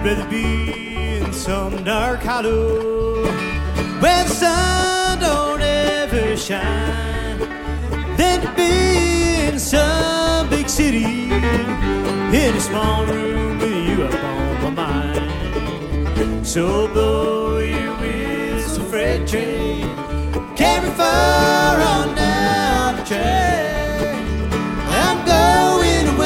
rather be in some dark hollow where the sun don't ever shine than to be in some big city in a small room with you up on my mind. So blow your whistle, freight train, carry far